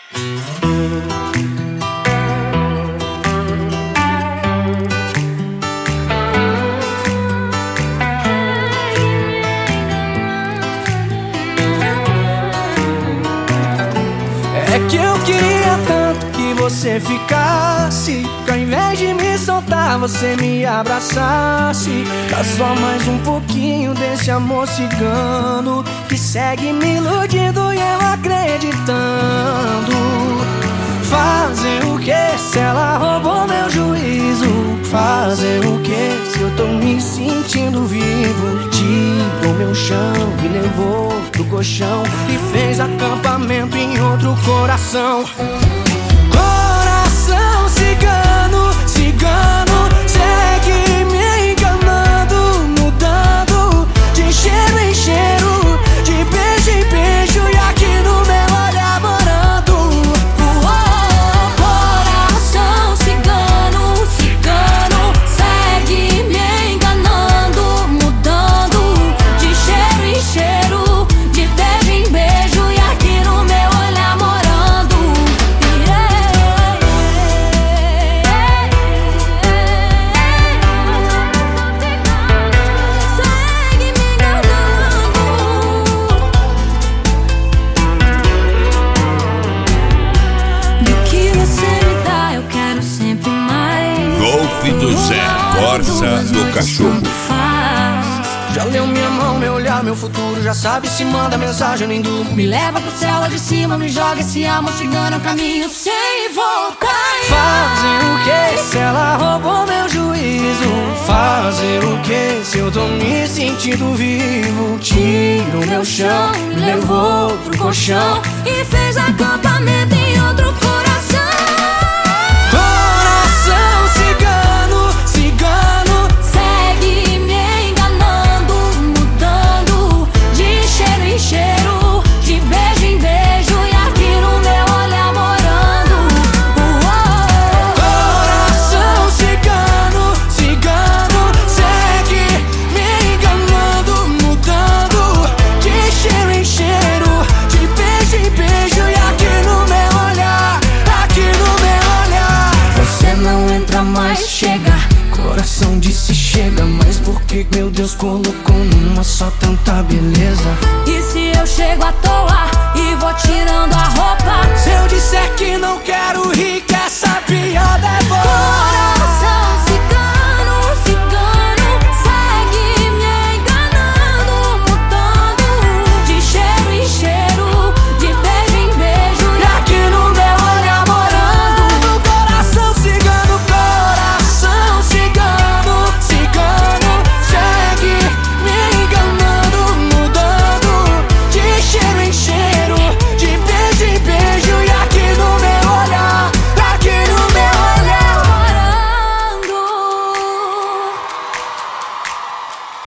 É que eu queria tanto que você ficasse, que ao invés de me soltar você me abraçasse. Dá só mais um pouquinho desse amor cigano que segue me iludindo e eu acreditando. Fazer o que se ela roubou meu juízo? Fazer o que se eu tô me sentindo vivo? Tirou meu chão, me levou pro colchão e fez acampamento em outro coração. Coração cigano, cigano, segue me enganando, mudando de cheiro em cheiro, de beijo em beijo e aqui no meu olhar morando. Coração cigano, cigano, segue me enganando, mudando de cheiro em cheiro, de beijo em beijo e aqui no meu olhar morando. Segue me enganando. Do que você me dá, eu quero sempre mais. Golfe do Zé, Corsa do Cachorro. Já leu minha mão, meu olhar, meu futuro. Já sabe se manda mensagem, eu nem durmo. Me leva pro céu lá de cima, me joga esse amor cigano, é um caminho sem volta. Fazer o que se ela roubou meu juízo? Fazer o que se eu tô me sentindo vivo? Tirou meu chão, me levou pro colchão E fez acampamento em outro coração. Coração cigano, cigano, Segue me enganando, mudando de cheiro em cheiro, de beijo em beijo e aqui no meu olhar morando. coração cigano, cigano, segue me enganando, mudando de cheiro em cheiro, de beijo em beijo e aqui no meu olhar, aqui no meu olhar. Você não entra mais, chega. Coração disse chega, mas por que meu Deus colocou